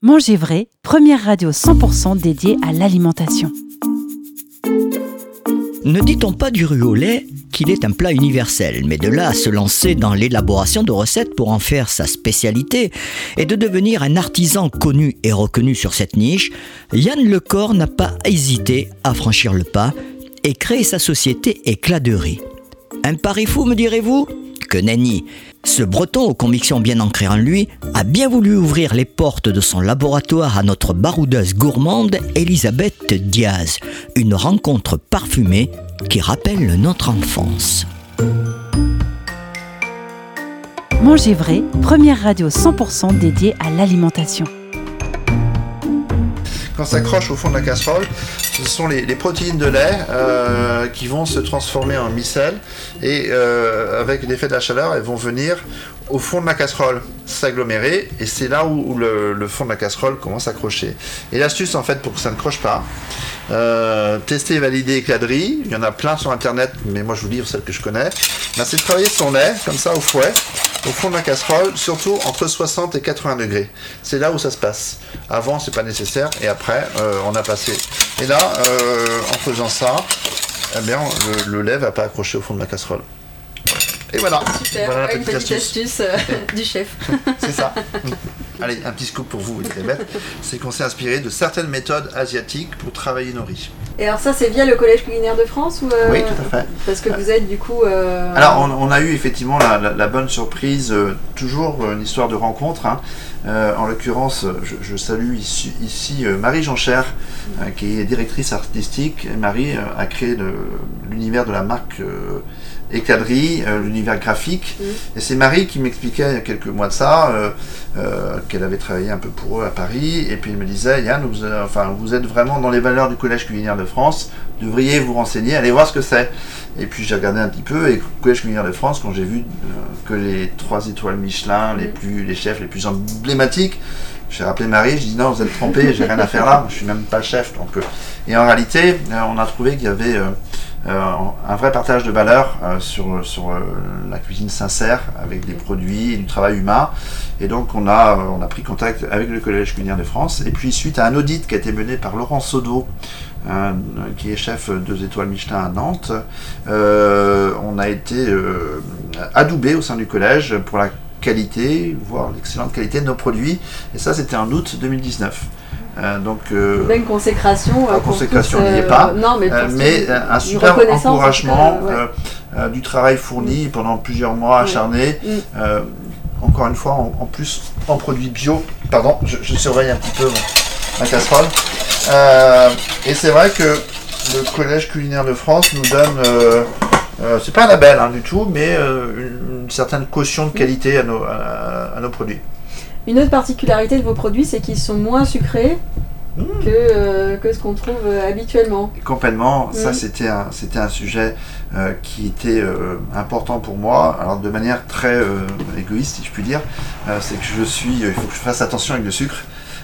Manger vrai, première radio 100% dédiée à l'alimentation. Ne dit-on pas du riz au lait qu'il est un plat universel, mais de là à se lancer dans l'élaboration de recettes pour en faire sa spécialité et de devenir un artisan connu et reconnu sur cette niche, Yann Lecor n'a pas hésité à franchir le pas et créer sa société Éclat de riz. Un pari fou, me direz-vous ? Que nenni. Ce Breton aux convictions bien ancrées en lui a bien voulu ouvrir les portes de son laboratoire à notre baroudeuse gourmande Elisabeth Diaz, une rencontre parfumée qui rappelle notre enfance. Manger vrai, première radio 100% dédiée à l'alimentation. Quand ça accroche au fond de la casserole, ce sont les protéines de lait qui vont se transformer en micelle et avec l'effet de la chaleur, elles vont venir au fond de la casserole s'agglomérer et c'est là où le fond de la casserole commence à accrocher. Et l'astuce en fait pour que ça ne croche pas, tester et valider Éclat de riz, il y en a plein sur internet mais moi je vous livre celle que je connais, c'est de travailler son lait comme ça au fouet, au fond de la casserole, surtout entre 60 et 80 degrés. C'est là où ça se passe. Avant c'est pas nécessaire et après on a passé. Et là en faisant ça, eh bien, le lait va pas accrocher au fond de la casserole. Et voilà. Super, voilà une petite astuce du chef. C'est ça. Allez, un petit scoop pour vous, Elisabeth. C'est qu'on s'est inspiré de certaines méthodes asiatiques pour travailler nos riz. Et alors ça, c'est via le Collège culinaire de France ou Oui, tout à fait. Parce que vous êtes du coup... Alors, on a eu effectivement la bonne surprise, toujours une histoire de rencontre. En l'occurrence, je salue ici Marie Jonchère, qui est directrice artistique. Et Marie a créé l'univers de la marque Éclat de riz, l'univers graphique. Et c'est Marie qui m'expliquait il y a quelques mois de ça qu'elle avait travaillé un peu pour eux à Paris. Et puis elle me disait, Yann, vous êtes vraiment dans les valeurs du Collège culinaire de France, devriez vous renseigner, allez voir ce que c'est. Et puis j'ai regardé un petit peu, et Collège culinaire de France, quand j'ai vu que les 3 étoiles Michelin, les chefs les plus emblématiques, j'ai rappelé Marie, je dis non, vous êtes trompés, j'ai rien à faire là, je suis même pas chef. Donc, et en réalité, on a trouvé qu'il y avait un vrai partage de valeurs sur la cuisine sincère, avec des produits et du travail humain. Et donc on a pris contact avec le Collège culinaire de France. Et puis suite à un audit qui a été mené par Laurent Sodo, qui est chef 2 étoiles Michelin à Nantes, on a été adoubé au sein du collège pour la qualité, voire l'excellente qualité de nos produits. Et ça, c'était en août 2019. Belle consécration. Consécration, il n'y est pas. Non, mais un super encouragement du travail fourni pendant plusieurs mois acharnés. Encore une fois, en plus en produits bio. Pardon, je surveille un petit peu ma casserole. Et c'est vrai que le Collège culinaire de France nous donne, c'est pas un label du tout, mais une certaine caution de qualité à nos produits. Une autre particularité de vos produits, c'est qu'ils sont moins sucrés que ce qu'on trouve habituellement. Complètement, ça c'était un sujet qui était important pour moi, alors de manière très égoïste si je puis dire, c'est que il faut que je fasse attention avec le sucre.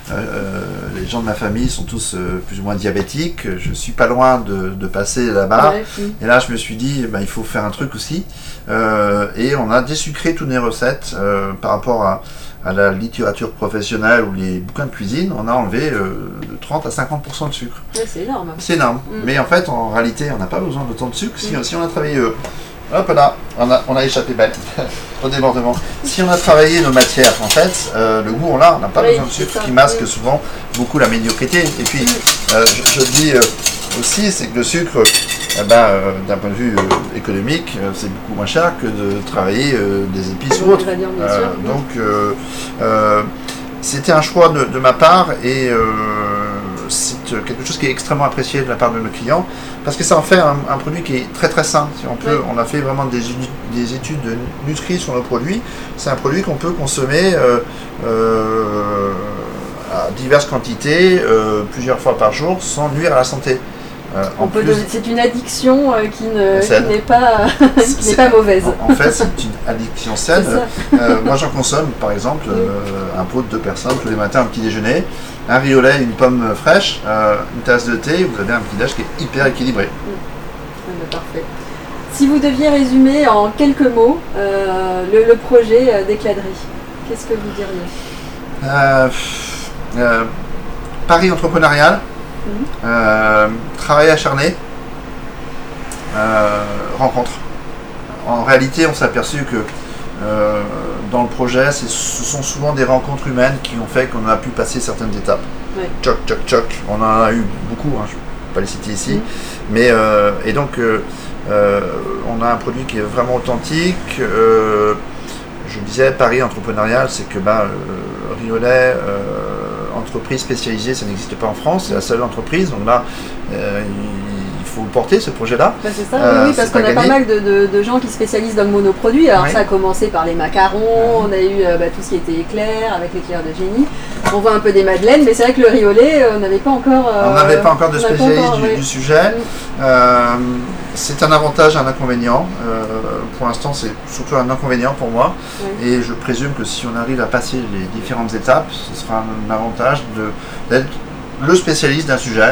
Les gens de ma famille sont tous plus ou moins diabétiques, je suis pas loin de passer la barre, et là je me suis dit il faut faire un truc aussi, et on a désucré toutes les recettes par rapport à la littérature professionnelle ou les bouquins de cuisine. On a enlevé de 30 à 50% de sucre. Ouais, c'est énorme. C'est énorme, mais en fait en réalité on n'a pas besoin d'autant de sucre si on a travaillé hop là, on a échappé belle au débordement. Si on a travaillé nos matières, en fait, le goût on n'a pas besoin de sucre, qui masque souvent beaucoup la médiocrité. Et puis, je dis aussi, c'est que le sucre, d'un point de vue économique, c'est beaucoup moins cher que de travailler des épices ou autres. C'était un choix de ma part et c'est quelque chose qui est extrêmement apprécié de la part de nos clients parce que ça en fait un produit qui est très très sain. Si on a fait vraiment des études de nutri sur nos produits. C'est un produit qu'on peut consommer à diverses quantités, plusieurs fois par jour, sans nuire à la santé. C'est une addiction qui n'est pas mauvaise. En fait, c'est une addiction saine. Moi, j'en consomme, par exemple, un pot de 2 personnes tous les matins, un petit déjeuner, un riz au lait, une pomme fraîche, une tasse de thé. Vous avez un petit déj qui est hyper équilibré. Parfait. Si vous deviez résumer en quelques mots le projet d'Éclat de riz, qu'est-ce que vous diriez ? Paris entrepreneurial, travail acharné, rencontre. En réalité, on s'est aperçu que dans le projet, ce sont souvent des rencontres humaines qui ont fait qu'on a pu passer certaines étapes. Oui. Choc, choc, choc. On en a eu beaucoup, je ne vais pas les citer ici. Mais, et donc, on a un produit qui est vraiment authentique. Je disais, Paris entrepreneurial, c'est que Riolet, entreprise spécialisée, ça n'existe pas en France, c'est la seule entreprise. Donc là, il faut porter ce projet-là. C'est ça, oui, parce qu'on a pas mal de gens qui spécialisent dans le monoproduit. Alors ça a commencé par les macarons, on a eu tout ce qui était éclair, avec l'éclair de génie. On voit un peu des madeleines, mais c'est vrai que le riolet, on n'avait pas encore... on n'avait pas encore de spécialiste du sujet. C'est un avantage et un inconvénient. Pour l'instant, c'est surtout un inconvénient pour moi. Et je présume que si on arrive à passer les différentes étapes, ce sera un avantage d'être le spécialiste d'un sujet.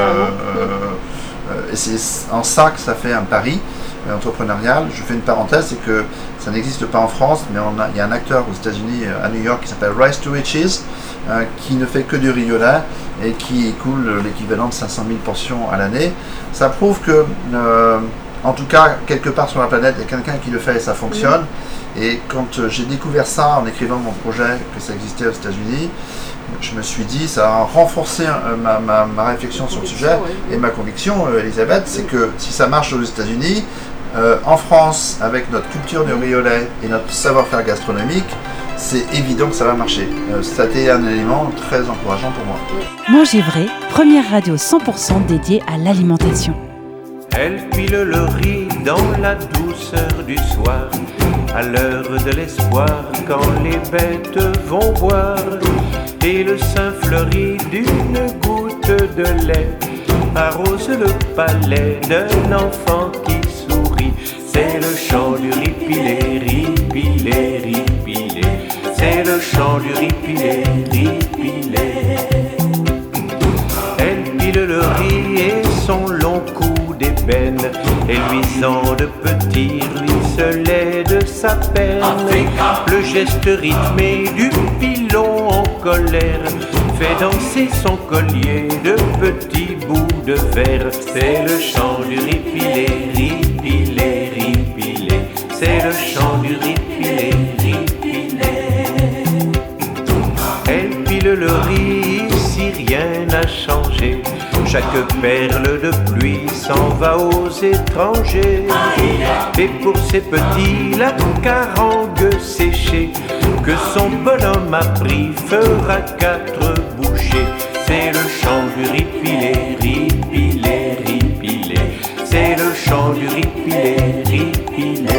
Et c'est en ça que ça fait un pari entrepreneurial. Je fais une parenthèse, c'est que ça n'existe pas en France, mais il y a un acteur aux États-Unis, à New York, qui s'appelle Rise to Riches, qui ne fait que du riolet et qui écoule l'équivalent de 500 000 portions à l'année. Ça prouve que, en tout cas, quelque part sur la planète, il y a quelqu'un qui le fait et ça fonctionne. Et quand j'ai découvert ça en écrivant mon projet, que ça existait aux États-Unis, je me suis dit, ça a renforcé ma réflexion sur le sujet et ma conviction, Elisabeth, c'est que si ça marche aux États-Unis, en France, avec notre culture du riolet et notre savoir-faire gastronomique, c'est évident que ça va marcher. Ça a été un élément très encourageant pour moi. Manger vrai, première radio 100% dédiée à l'alimentation. Elle pile le riz dans la douceur du soir, à l'heure de l'espoir, quand les bêtes vont boire, et le sein fleuri d'une goutte de lait arrose le palais d'un enfant qui sourit. C'est le chant du riz pilé, riz pilé, riz pilé. C'est le chant du riz pilé, riz pilé. Elle pile le riz et son long cou d'ébène, et luisant de petits ruisselets de sa peine. Le geste rythmé du pilon en colère fait danser son collier de petits bouts de verre. C'est le chant du riz pilé, riz pilé, riz pilé. C'est le chant du riz pilé, riz pilé. Elle pile le riz, si rien n'a changé. Chaque perle de pluie s'en va aux étrangers. Et pour ces petits, la carangue séchée que son bonhomme a pris fera 4 bouchées. C'est le chant du riz pilé, riz pilé, riz pilé. C'est le chant du riz pilé, riz pilé.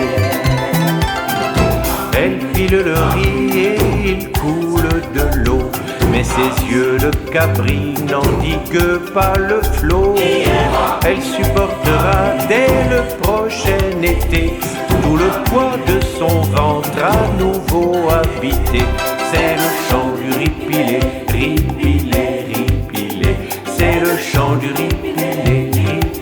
Elle pile le riz et il coule de l'eau, mais ses yeux de cabri n'endiguent pas le flot. Elle supportera dès le prochain été tout le poids de son ventre à nouveau habité. C'est le chant du riz pilé, riz pilé, riz pilé. C'est le chant du riz pilé, riz pilé.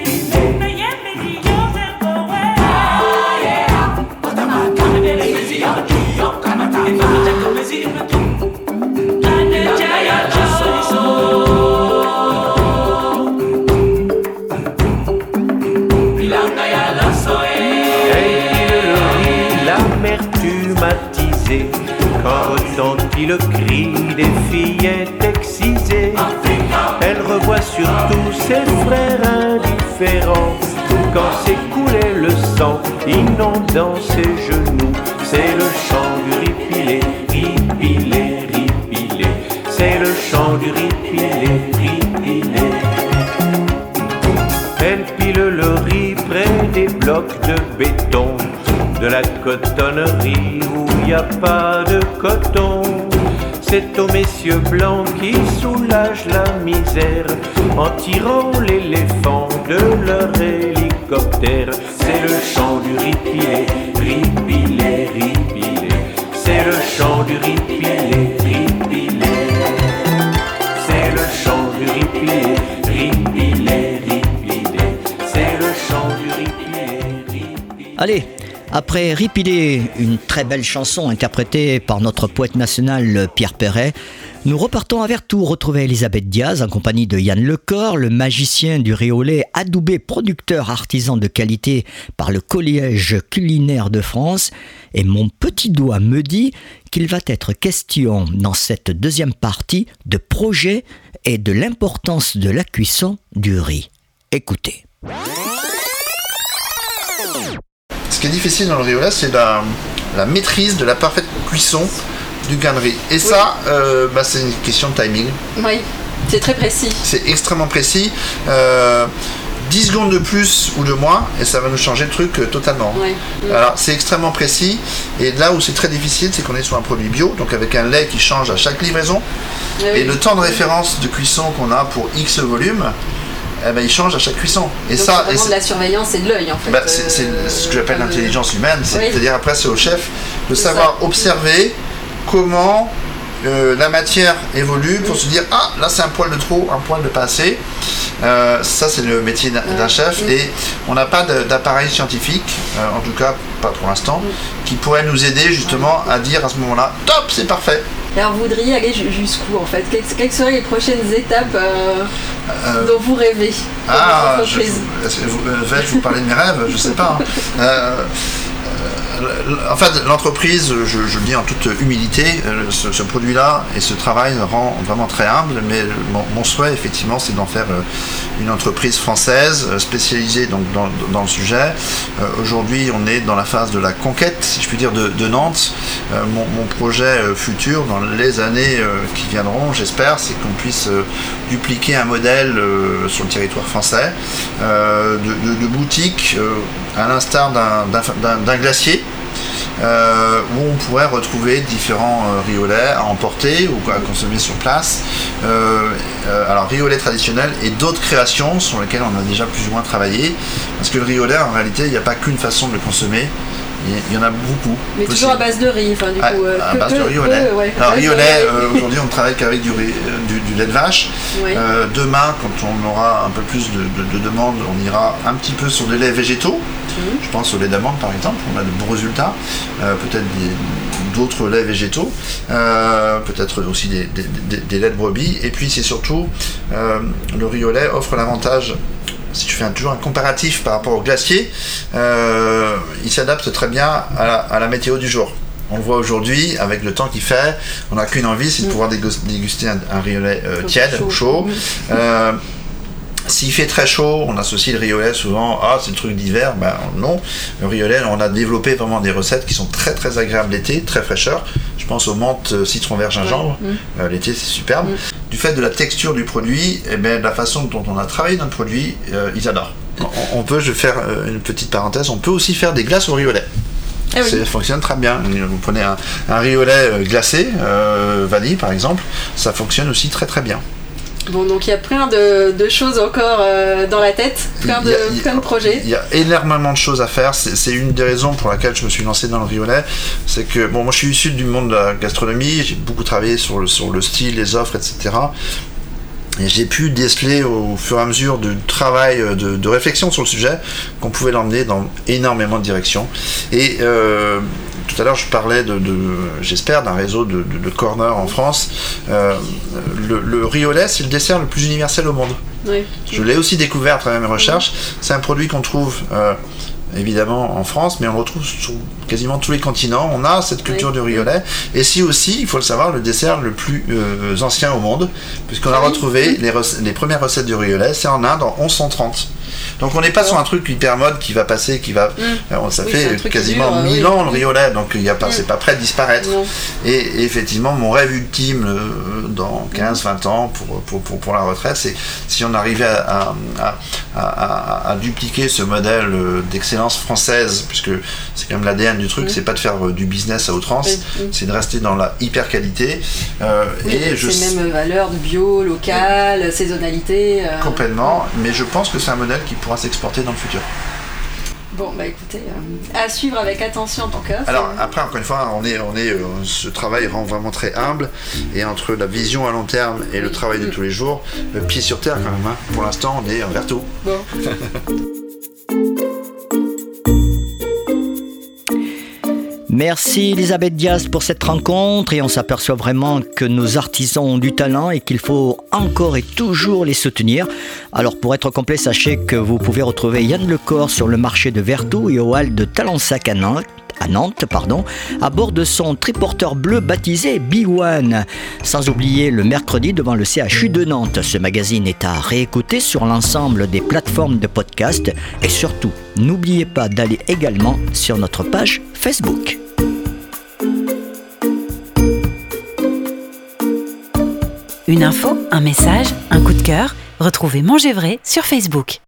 Quand retentit le cri des fillettes excisées, elle revoit surtout ses frères indifférents, quand s'écoulait le sang inondant ses genoux. C'est le chant du riz pilé, riz pilé, riz pilé. C'est le chant du riz pilé, riz pilé. Elle pile le riz près des blocs de béton de la cotonnerie où y a pas de coton. C'est aux messieurs blancs qui soulagent la misère en tirant l'éléphant de leur hélicoptère. C'est le chant du riz pilé, riz pilé, riz pilé. C'est le chant du riz pilé, riz pilé. C'est le chant du riz pilé, riz pilé, riz pilé. C'est le chant du riz pilé, riz pilé. Allez, Après Ripilé, une très belle chanson interprétée par notre poète national Pierre Perret, nous repartons à Vertou retrouver Elisabeth Diaz en compagnie de Yann Lecor, le magicien du Riolet, adoubé producteur artisan de qualité par le Collège culinaire de France. Et mon petit doigt me dit qu'il va être question dans cette deuxième partie de projet et de l'importance de la cuisson du riz. Écoutez. Ce qui est difficile dans le riolet, c'est la maîtrise de la parfaite cuisson du grain de riz. Et ça, c'est une question de timing. Oui, c'est très précis. C'est extrêmement précis. 10 secondes de plus ou de moins, et ça va nous changer le truc totalement. Oui. Alors, c'est extrêmement précis. Et là où c'est très difficile, c'est qu'on est sur un produit bio, donc avec un lait qui change à chaque livraison. Et le temps de référence de cuisson qu'on a pour X volume, il change à chaque cuisson. Et donc ça, c'est vraiment de la surveillance et de l'œil en fait. C'est ce que j'appelle l'intelligence humaine. C'est-à-dire après c'est au chef de savoir observer comment la matière évolue pour se dire là c'est un poil de trop, un poil de pas assez. Ça c'est le métier d'un chef et on n'a pas d'appareil scientifique, en tout cas pas pour l'instant, qui pourrait nous aider justement à dire à ce moment-là top, c'est parfait. Alors vous voudriez aller jusqu'où en fait? Quelles seraient les prochaines étapes dont vous rêvez pour votre entreprise? Vais-je vous parler de mes rêves? Je sais pas. En fait, l'entreprise, je le dis en toute humilité, ce produit-là et ce travail me rend vraiment très humble, mais mon souhait, effectivement, c'est d'en faire une entreprise française spécialisée donc, dans le sujet. Aujourd'hui, on est dans la phase de la conquête, si je puis dire, de Nantes. Mon projet futur, dans les années qui viendront, j'espère, c'est qu'on puisse dupliquer un modèle sur le territoire français, de boutique, à l'instar d'un glacier, où on pourrait retrouver différents riolets à emporter ou à consommer sur place. Alors riolet traditionnel et d'autres créations sur lesquelles on a déjà plus ou moins travaillé, parce que le riolet en réalité il n'y a pas qu'une façon de le consommer. Il y en a beaucoup. Mais possible. Toujours à base de riz, enfin du coup. À base de riolet. Alors riolet, aujourd'hui on ne travaille qu'avec du lait de vache. Oui. Demain, quand on aura un peu plus de demandes, on ira un petit peu sur des laits végétaux. Je pense au lait d'amande par exemple, on a de bons résultats. Peut-être d'autres laits végétaux, peut-être aussi des laits de brebis. Et puis c'est surtout, le riolet offre l'avantage. Si tu fais toujours un comparatif par rapport au glacier, il s'adapte très bien à la météo du jour. On le voit aujourd'hui, avec le temps qu'il fait, on n'a qu'une envie, c'est de pouvoir déguster un riolet tiède ou chaud. S'il fait très chaud, on associe le riolet souvent, c'est le truc d'hiver, non. Le riolet, on a développé vraiment des recettes qui sont très très agréables l'été, très fraîcheur. Je pense aux menthes citron vert gingembre, l'été c'est superbe. Du fait de la texture du produit, et de la façon dont on a travaillé notre produit, ils adorent. Je vais faire une petite parenthèse, on peut aussi faire des glaces au riolet. Ça fonctionne très bien. Vous prenez un riolet glacé, vanille par exemple, ça fonctionne aussi très très bien. Bon, donc il y a plein de choses encore dans la tête, plein de projets. Il y a énormément de choses à faire. C'est une des raisons pour laquelle je me suis lancé dans le riolet. C'est que, moi je suis issu du monde de la gastronomie, j'ai beaucoup travaillé sur le style, les offres, etc. Et j'ai pu déceler au fur et à mesure du travail de réflexion sur le sujet qu'on pouvait l'emmener dans énormément de directions. Et tout à l'heure, je parlais j'espère, d'un réseau de corners en France. Le riolet, c'est le dessert le plus universel au monde. Oui. Je l'ai aussi découvert à travers mes recherches. C'est un produit qu'on trouve évidemment en France, mais on le retrouve sur quasiment tous les continents. On a cette culture du riolet. Et c'est aussi, il faut le savoir, le dessert le plus ancien au monde, puisqu'on a retrouvé les premières recettes du riolet, c'est en Inde en 1130. Donc on n'est pas sur un truc hyper mode qui va passer, ça fait quasiment 1000 ans le riolet, donc c'est pas prêt de disparaître. Et effectivement, mon rêve ultime dans 15-20 ans pour la retraite, c'est si on arrivait à dupliquer ce modèle d'excellence française, puisque c'est quand même l'ADN du truc, c'est pas de faire du business à outrance, c'est de rester dans la hyper qualité. C'est même valeur de bio, local, saisonnalité. Complètement, mais je pense que c'est un modèle qui pourra s'exporter dans le futur. Bon, écoutez, à suivre avec attention en tout cas. Alors après, encore une fois, ce travail rend vraiment très humble, et entre la vision à long terme et le travail de tous les jours, le pied sur terre quand même. Pour l'instant, on est en Vertou. Bon. Merci Elisabeth Diaz pour cette rencontre et on s'aperçoit vraiment que nos artisans ont du talent et qu'il faut encore et toujours les soutenir. Alors pour être complet, sachez que vous pouvez retrouver Yann Lecor sur le marché de Vertou et au hall de Talensac à Nantes, à bord de son triporteur bleu baptisé B1. Sans oublier le mercredi devant le CHU de Nantes. Ce magazine est à réécouter sur l'ensemble des plateformes de podcast et surtout, n'oubliez pas d'aller également sur notre page Facebook. Une info, un message, un coup de cœur. Retrouvez Manger Vrai sur Facebook.